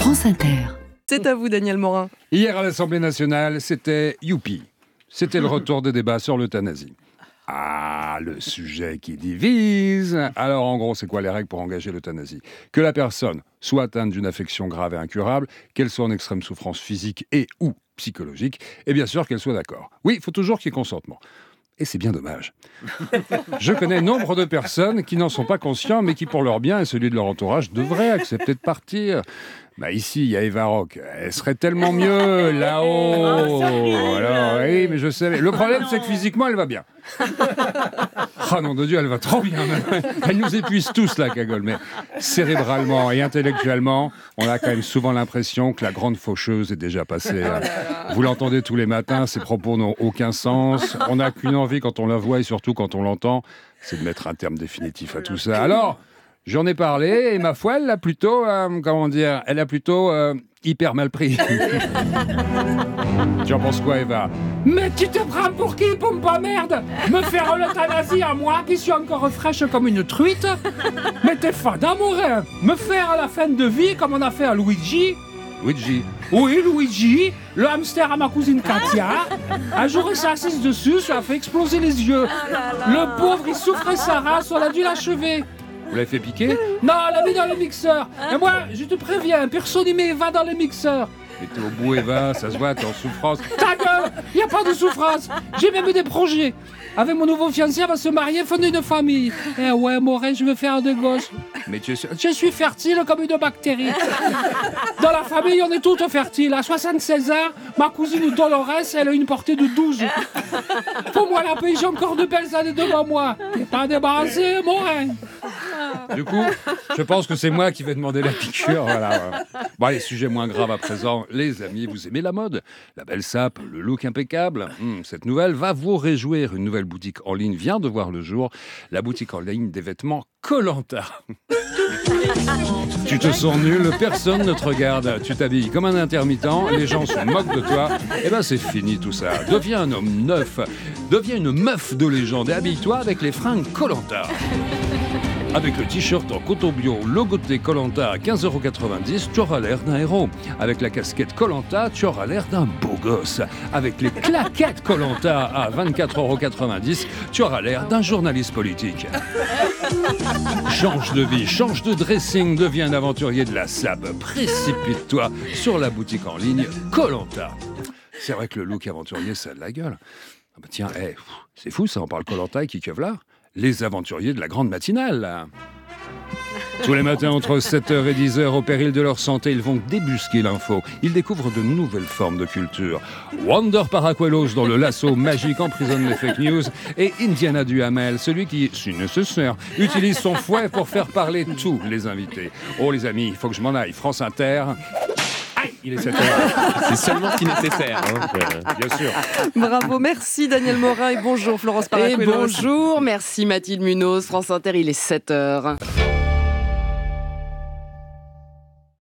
France Inter. C'est à vous, Daniel Morin. Hier à l'Assemblée nationale, c'était youpi. C'était le retour des débats sur l'euthanasie. Ah, le sujet qui divise. Alors, en gros, c'est quoi les règles pour engager l'euthanasie ? Que la personne soit atteinte d'une affection grave et incurable, qu'elle soit en extrême souffrance physique et ou psychologique, et bien sûr qu'elle soit d'accord. Oui, il faut toujours qu'il y ait consentement. Et c'est bien dommage. Je connais nombre de personnes qui n'en sont pas conscients, mais qui, pour leur bien et celui de leur entourage, devraient accepter de partir. Ici, il y a Eva Rock. Elle serait tellement mieux là-haut. Alors, oui, mais je savais. Le problème, c'est que physiquement, elle va bien. Oh nom de Dieu, elle va trop bien. Elle nous épuise tous, la cagole. Mais cérébralement et intellectuellement, on a quand même souvent l'impression que la grande faucheuse est déjà passée. Vous l'entendez tous les matins, ses propos n'ont aucun sens. On n'a qu'une envie quand on la voit et surtout quand on l'entend, c'est de mettre un terme définitif à tout ça. Alors, j'en ai parlé et ma foi, elle l'a plutôt, hyper mal pris. Tu en penses quoi, Eva ? Mais tu te prends pour qui, pompe à merde ? Me faire l'euthanasie à moi, qui suis encore fraîche comme une truite ? Mais t'es fan d'amoureux ! Me faire à la fin de vie, comme on a fait à Luigi ? Luigi. Oui, Luigi, le hamster à ma cousine Katia. Un jour, il s'est assise dessus, ça a fait exploser les yeux. Le pauvre, il souffrait sa race, on a dû l'achever. Vous l'avez fait piquer ? Non, on l'a mis dans le mixeur. Et moi, je te préviens, personne n'y met Eva dans le mixeur. Mais t'es au bout, Eva, ça se voit, t'es en souffrance. Ta gueule, y a pas de souffrance. J'ai même des projets. Avec mon nouveau fiancé, elle va se marier, fonder une famille. Eh ouais, Morin, je veux faire des gosses. Mais tu es sûr... Je suis fertile comme une bactérie. Dans la famille, on est toutes fertiles. À 76 ans, ma cousine Dolores, elle a une portée de 12. Pour moi, la paix, j'ai encore de belles années devant moi. T'es pas débarrassé, Morin. Du coup, je pense que c'est moi qui vais demander la piqûre. Voilà. Bon, les sujets moins graves à présent. Les amis, vous aimez la mode ? La belle sape, le look impeccable. Cette nouvelle va vous réjouir. Une nouvelle boutique en ligne vient de voir le jour. La boutique en ligne des vêtements Koh-Lanta. Tu te sens nul, personne ne te regarde. Tu t'habilles comme un intermittent, les gens se moquent de toi. Eh ben c'est fini tout ça. Deviens un homme neuf. Deviens une meuf de légende et habille-toi avec les fringues Koh-Lanta. Avec le t-shirt en coton bio logoté Koh-Lanta à 15,90 €, tu auras l'air d'un héros. Avec la casquette Koh-Lanta, tu auras l'air d'un beau gosse. Avec les claquettes Koh-Lanta à 24,90 €, tu auras l'air d'un journaliste politique. Change de vie, change de dressing, deviens un aventurier de la SAP. Précipite-toi sur la boutique en ligne Koh-Lanta. C'est vrai que le look aventurier, ça a de la gueule. Ah bah tiens, c'est fou ça, on parle Koh-Lanta et qui là. Les aventuriers de la grande matinale, là. Tous les matins, entre 7h et 10h, au péril de leur santé, ils vont débusquer l'info. Ils découvrent de nouvelles formes de culture. Wonder Paraquelos, dans le lasso magique, emprisonne les fake news. Et Indiana Duhamel, celui qui, si nécessaire, utilise son fouet pour faire parler tous les invités. Oh les amis, il faut que je m'en aille. France Inter... Aïe, il est 7h. C'est seulement ce qui est nécessaire. Bien sûr. Bravo, merci Daniel Morin et bonjour Florence Paracuelos. Et bonjour, merci Mathilde Munoz, France Inter, il est 7h.